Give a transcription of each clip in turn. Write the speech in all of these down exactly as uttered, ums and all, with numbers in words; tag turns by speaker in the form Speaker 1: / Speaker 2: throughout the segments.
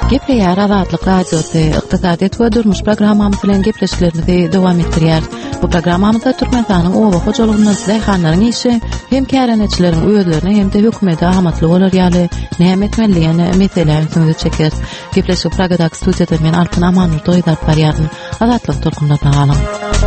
Speaker 1: Gepleýär Azatlyk radiosy ykdysadyýet we durmuş programmamy bilen gepleşiklerimizi dowam etdirýär. Bu programmamyzda Türkmenistanyň owa hojalygynyň zäýhanlaryň işi hem kärenetçileriň özlerine hem de hökümete ahamatly bolar ýaly näme etmeliligini meselelerni söňüze çeker. Gepleşik programmada studiýada men Alpyn Amanur doýdap barýaryn. Azatlyk tolkunlardan galan.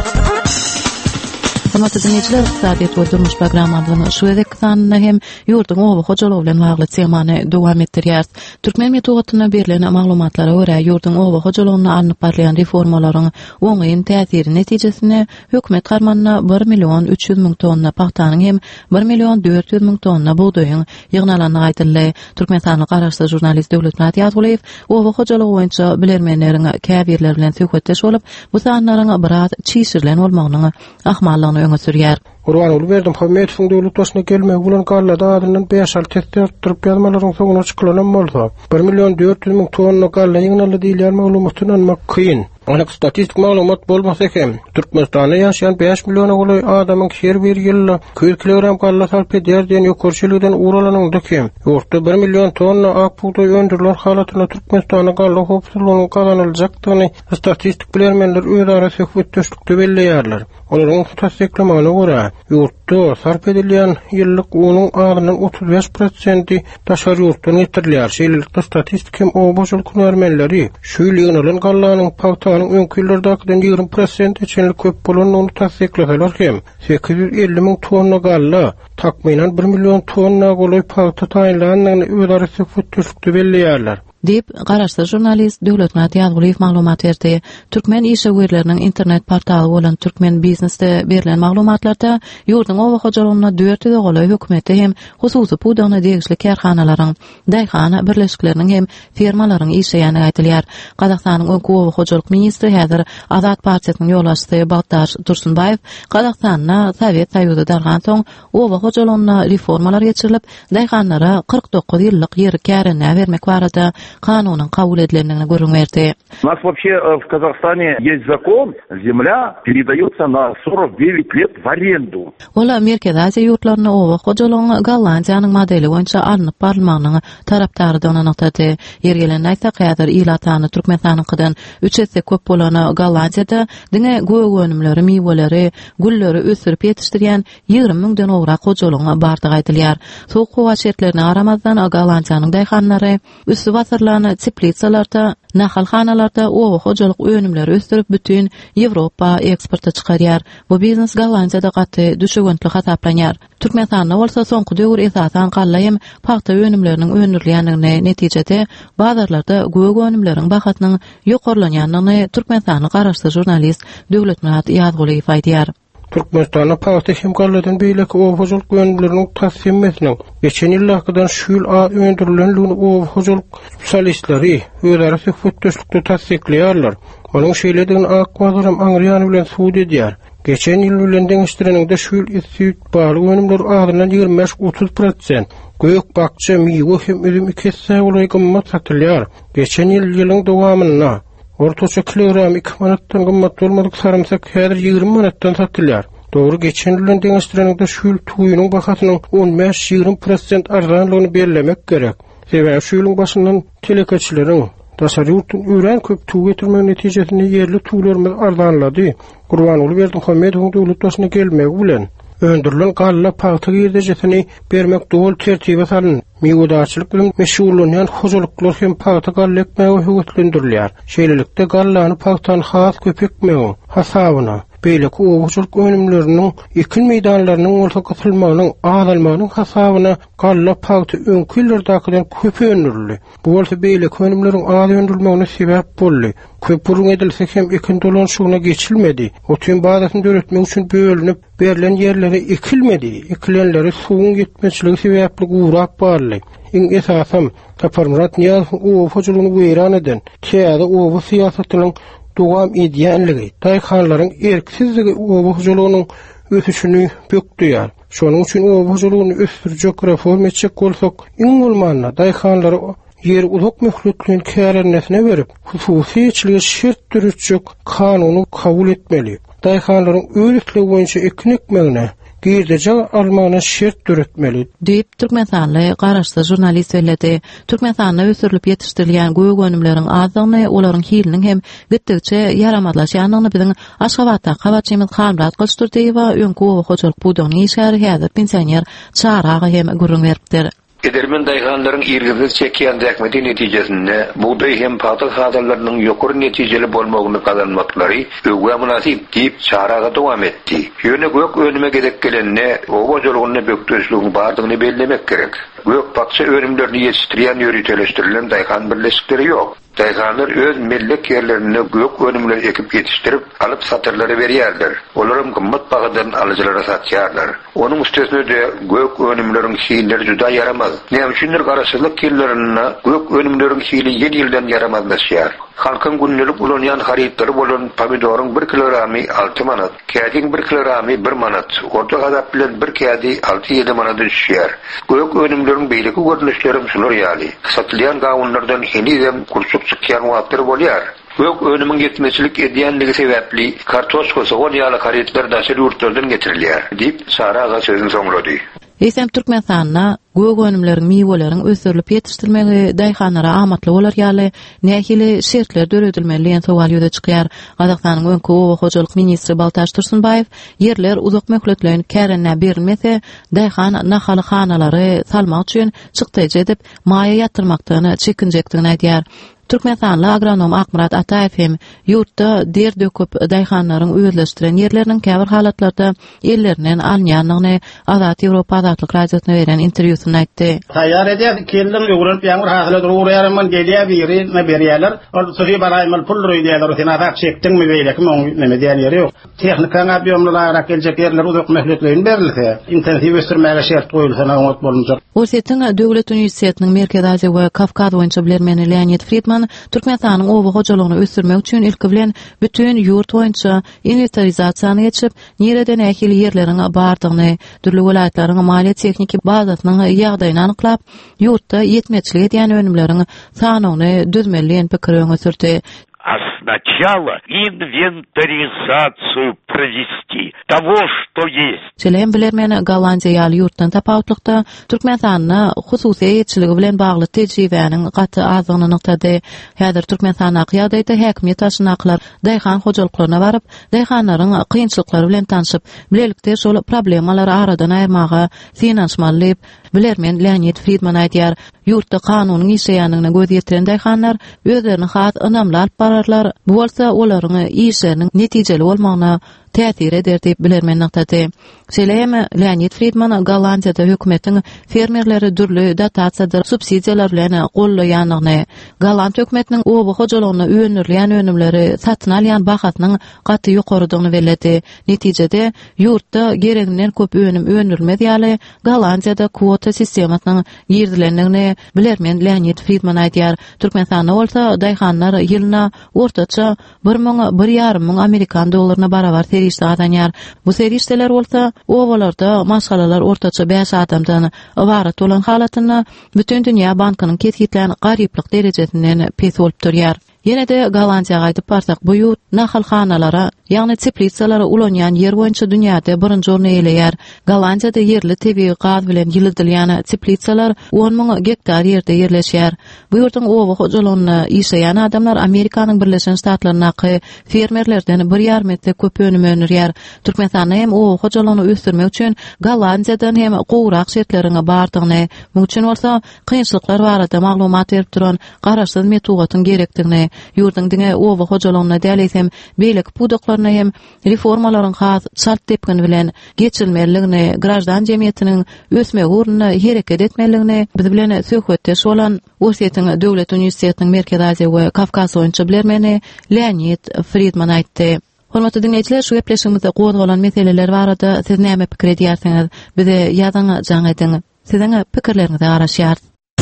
Speaker 1: Hormatly dinleyijiler, ykdysadyýet we durmuş programmamyzyň şu edekdanna hem ýurduň owa hojalygy bilen bagly temany dowam etdirýär. Türkmen metodyna berilen maglumatlara görä ýurduň owa hojalygyna alnyp barýan reformalaryň oňaýyn täsiri netijesinde hökümet garmanyna bir million üç ýüz miň tonna pahtanyň hem bir million dört ýüz miň tonna buğdaýyň ýygnalanyny aýdyldy. Türkmenistanyň garaşly jurnalist Döwletmät Ýazyguliýew owa hojalygy boýunça bilermenleriň käbirler bilen söhbetdeş bolup bu sanlaryň biraz çiğsirlen bolmagyny ahmallygyny öňe sürýär.
Speaker 2: Urwan ulu berdim hökümetiň döwlet başyna gelmek bilen gallada adynyň beş al testler turup ýazmalaryň soňuna çykylanan bolsa bir million dört ýüz miň tonna galla ýygnaldy diýilýär maglumatyn almak kyn. Anyk statistik maglumat bolmasa hem Türkmenistanda ýaşaýan beş milliona goly adamyň her bir ýylda iki kilogram galla sarp eder diýen ýokurçylygydan uralanyňdy hem ýurtda bir million tonna ak buğdaý öndüriler halatyna Türkmenistana galla hopsuzlygyny kazanyljakdygyny statistik bilermenler özara söhbetdeşlikde belleýärler. Olaryň tasdiklamagyna görä ýurtda sarp edilýän ýyllyk unyň adynyň otuz beş prosenti daşary ýurtdan getirilýär. Şeýlelikde statistik hem obaşylyk hünärmenleri şu ýylyň gallanyň pawtanyň öňküllerdäkinden ýigrimä prosent içinlik köp bolanyny tasdiklaýarlar hem sekiz ýüz elli miň tonna galla takminan bir million tonna goly pawta taýinlanyny özara söhbetdeşlikde belleýärler.
Speaker 1: Dip garaşly jurnalist Döwletmät Ýazyguliýew maglumat berdi. Türkmen işgörleriniň internet portaly bolan Türkmen Biznesde berilen maglumatlarda ýurduň owa hojalygyna dört ýüz goly hökümeti hem hususy buğdaýyna degişli kärhanalaryň, daýhana birleşikleriniň hem firmalaryň işleýäni aýdylýar. Gazakstanyň öňki owa hojalyk ministri häzir Azat partiýasynyň ýolbaşçysy Bagdar Dursunbaýew Gazakstanyna Sowet Soýuzy dargan soň owa hojalygyna reformalar geçirilip, daýhanlara kırk dokuz ýyllyk ýer kärine bermek barada kanunun kabul edilenini görünverdi.
Speaker 3: У нас вообще в Казахстане есть закон, земля передается на сорок девять лет в аренду.
Speaker 1: Ola Merkez Aziýa ýurtlaryna owa hojalygyny Gollandiýanyň modeli boýunça alnyp barmagyny tarapdary donanykdy. Ýergelen aýtsa häzir ýylatany Türkmenistanyňkydan üç esse köp bolany Gollandiýada diňe göw önümleri, miweleri, gulleri ösürip ýetişdirýän ýygrimi miňden owrak hojalygyny bardygy aýdylýar. Soğuk howa şertlerine garamazdan Gollandiýanyň daýhanlary üstü basyrlany teplitsalarda, nahalhanalarda owa hojalyk önümleri ösdürip bütün Ýewropa eksporta çykarýar. Bu biznes Gollandiýada gaty düşegentlik hasaplanýar. Türkmenistanda bolsa soňky döwür esasan galla hem paxta önümleriniň öndürilýändigine netijede bazarlarda göw önümleriň bahatynyň ýokarlanýanyny Türkmenistanyň garaşly jurnalist Döwletmät Ýazyguliýew aýdýar.
Speaker 2: Türkmenistana paxta hem galladan beýleki owa hojalyk önümleriniň tasdiqlenmesiniň geçen ýyllardan şu ýyl öndürilenligini owa hojalyk spesialistleri özara söhbetdeşlikde tasdiqleýärler. Onuň şeýledigini akwazaram aňrýany bilen suwd edýär. Geçen ýyl bilen deňişdireninde şu ýyl istit baly önümler adynyň ýygrimi beş otuz prosent gök bakça miwe hem üzüm ikisi olaý gymmat satylýar. Geçen ýyl ýylyň dowamyna ortaça kilogram iki manatdan gymmat bolmadyk sarımsak häzir ýygrimi manatdan satylýar. Dogry geçen ýylyň deňişdireninde şu ýyl tuýunyň bahasynyň on beş ýygrimi prosent arzanlygyny bellemek gerek. Sebäbi şu ýylyň başyndan telekeçileriň daşary ýurtdan ören köp tuý getirmek netijesinde ýerli tuýlarymyz arzanlady. Urwan ulu berdim hökümetiň döwlet başyna gelmegi bilen öndürilen galla paxta ýerdejesini bermek dol tertibe salyn. Miwadaçylyk bilen meşgullanýan hojalyklar hem paxta galla ekmegi höwetlendirilýär. Şeýlelikde gallany paxtan has köpekmegi hasabyna beýleki owaçylyk önümleriniň ekin meýdanlarynyň orta gatylmagynyň azalmagynyň hasabyna galla paxta öňküllerdäkinden köp öndürildi. Bu bolsa beýleki önümleriň az öndürilmegine sebäp boldy. Köp burun edilse hem ekin dolanşygyna geçilmedi. Otyn badasyny döretmek üçin bölünip berilen ýerleri ekilmedi. Ekilenleri suwun ýetmezçiligi sebäpli gurap barly. Iň esasam Taparmurat Niýazow owa hojalygyny weýran eden täze owa syýasatynyň dowam edýänligi, daýhanlaryň erksizligi owa hojalygynyň ösüşini bökdüýär. Şonuň üçin owa hojalygyny ösdürjek reform etjek bolsak, iň bolmanda daýhanlary yer uzak möhletliğin kärennesine berip, hususy içiligi şert dürütjek kanuny kabul etmeli. Daýhanlaryň öýrütligi boýunça ekin ekmegine girdece almanyň şert düretmeli
Speaker 1: diýip Türkmenstanly garaşsyz jurnalist söyledi. Türkmenstanda ösürilip ýetişdirilýän göýük önümleriň azlygyny, olaryň hiliniň hem gitdikçe ýaramadlaşýanyny biziň Aşgabatda Gabatçymyz Hamrat Gylşdurdy we öňkü hojalyk budagyny işäri häzir pensioner çaragy hem gurrun beripdir.
Speaker 4: Edermen dayganlaryň irgiziz çekýän däkmeti netijesinde buğday hem patal hadalarynyň ýokary netijeli bolmagyny kazanmaklary öwge münasip diýip çaraga dowam etdi. Ýöne gök önüme gedek gelenne owa jolugyny böktöşlügiň bardygyny bellemek gerek. Gök pakça önümlerini ýetişdirýän ýöriteleşdirilen daygan birleşikleri ýok. Dayganlar öz mellek ýerlerini gök önümleri ekip ýetişdirip alyp satyrlary berýärler. Olaryň gymmat bahadan alyjylara satýarlar. Onuň üstesine de gök önümleriň şeýleri juda yaramaz. Näme üçindir garaşsyzlyk ýerlerine gök önümleriň şeýli ýedi ýyldan yaramazlaşýar. Halkyň günnelik ulanýan harytlary bolan pomidoryň bir kilogramy alty manat, kädiň bir kilogramy bir manat, orta gadap bilen bir kädi alty ýedi manat düşýär. Gök önümleriň beýleki görnüşleri şular ýaly. Satylýan gawunlardan henizem kurşuk çykýan wagtlar bolýar. Gök önümüň ýetmeçilik edýänligi sebäpli kartoşkosy ýaly harytlar daşy ýurtlardan getirilýär diýip Saraga sözüni soňlady.
Speaker 1: Eýsem Türkmenstanda gög önümleriň miweleriň ösürilip ýetişdirmegi daýhanlara amatly bolar ýaly nähili şertler döredilmeli diýen sowal ýüze çykýar. Gazakstanyň öňkü owa hojalyk ministri Baltaş Tursunbaýew ýerler uzak möhletlerini kärine berilmese daýhan nahaly hanalary salmak üçin çykdyjy edip maýa ýatyrmakdan çekinjekdigini aýdýar. Türkmenstanly agronom Akmurat Ataýew hem ýurtda der döküp daýhanlaryň özleşdiren ýerleriniň käbir halatlarda ellerinden alňanlygyny Azat Ýewropa Azatlyk radiosyna beren interwýusynda aýtdy.
Speaker 5: Taýýar edýär, keldim ýogurap ýağmur hasyle durýarman, gelýär biri me berýärler. Orda soňy baraýmal pul röýdýärler, sen azat çekdiňmi beýleki moň neme diýen ýeri ýok. Technikaň abiýomlara geljek ýerler uzak möhletlerini berilse, intensiw ösürmäge şert goýulsa oňat bolunjak.
Speaker 1: Ossetň Döwlet Uniwersitetiniň Merkez Aziýa we Kafkaz boýunça bilermeni Leonid Friedman Türkmenstanyň owa hojalygyny ösürmek üçin ilki bilen bütün ýurt boýunça inventarizasiýany geçip, nereden ähli ýerleriň bardygyny, türli welaýatlaryň maliýet tekniki bazasynyň ýagdaýyny anyklap, ýurtda ýetmeçilik edýän önümleriň sanawyny düzmeliň pikiri öňe sürdi.
Speaker 6: А сначала инвентаризацию провести того, что есть.
Speaker 1: Çelem bilermeni Gollandiýa ýaly ýurtdan tapawutlykda Türkmenstanyň hususy ýetçiligi bilen bagly tejribäniň gaty azlygyny nykdady. Häzir Türkmenstanyň ýagdaýda häkimiýet taşnaklar daýhan hojalyklaryna baryp, daýhanlaryň kynçylyklary bilen tanyşyp, bilelikde şol problemalary aradan aýyrmaga finansmanlyp bilermen Leonid Friedman aýdýar. Ýurtda kanunyň işleýänligine göz ýetiren daýhanlar özlerini has önamli alyp bararlar. Bu bolsa olaryň işleriniň netijeli bolmagyna täsir eder diýip bilermen nykdady. Şeýleýem Leonid Friedman Gollandiýada hökümetiň fermerleri dürli dotasiýalar, subsidiýalar bilen gollaýanyny, Golland hökümetiniň owa hojalygyna öňürleýän önümleri satyn alýan bahasynyň gaty ýokarydygyny bellädi. Netijede ýurtda gereginden köp önüm öňürmedi ýaly Gollandiýada kwota sistemasynyň girdilendigini bilermen Leonid Friedman aýdýar. Türkmenstanda bolsa daýhanlar ýylyna ortaça bir miň bir ýarym miň Amerikan dollaryna barabar serişde adanýar. Bu serişdeler bolsa owalarda maşgalalar ortaça beş adamdan ibarat bolan halatyny bütün dünýä bankynyň ketgitlen garyplyk derecesinden pes bolup durýar. Ýene de Gollandiýaga aýdyp barsak, bu ýurt nahalhanalara, ýagny teplitsalara ulanýan ýer boýunça dünýäde birinji orny eýleýär. Gollandiýada ýerli tebii gaz bilen ýylydylýan teplitsalar on miň gektar ýerde ýerleşýär. Bu ýurtyň owa hojalygyny işleýän adamlar Amerikanyň Birleşen Ştatlarynyňky fermerlerden bir ýar metre köp önüm önürýär. Türkmenstanda hem owa hojalygyny ösürmek üçin Gollandiýadan hem gowrak şertlerine bardygyny, bu üçin bolsa kynçylyklar barada maglumat berip duran garaşsyz metodatyň gerekdigini, ýurtyň diňe owa hojalygyna dälisem beýlek pudaklaryna hem reformalaryň has şart tepgini bilen geçilmeligini, grajdan jemgyýetiniň ösme uğruna hereket etmeligini biz bilen söhbetdeş bolan Ossetň Döwlet Uniwersitetiniň Merkez Aziýa we Kafkaz boýunça bilermeni Leonid Friedman aýtdy. Hormatly dinleýijiler, şu gepleşigimizde goýulan meseleler barada siz näme pikir edýärsiňiz? Bize ýazyň, jaňydyň. Siziň pikirleriňizi garaşýar.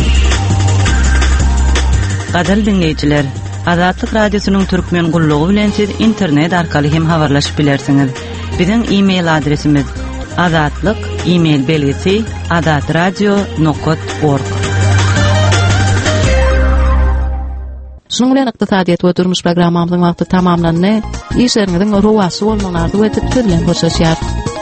Speaker 7: Gadal dinleýijiler, Azatlyk radiosynyň türkmen gullugy bilen siz internet arkaly hem habarlaşyp bilersiňiz. Biziň e-mail adresimiz azatlyk e-mail belgisi azatradio nokta org.
Speaker 1: Şunun bilen ykdysadyýet we durmuş programmamyzyň wagty tamamlandy. İşleriňiziň rowasy bolmagyny arzu etip sizden hoşlaşýar.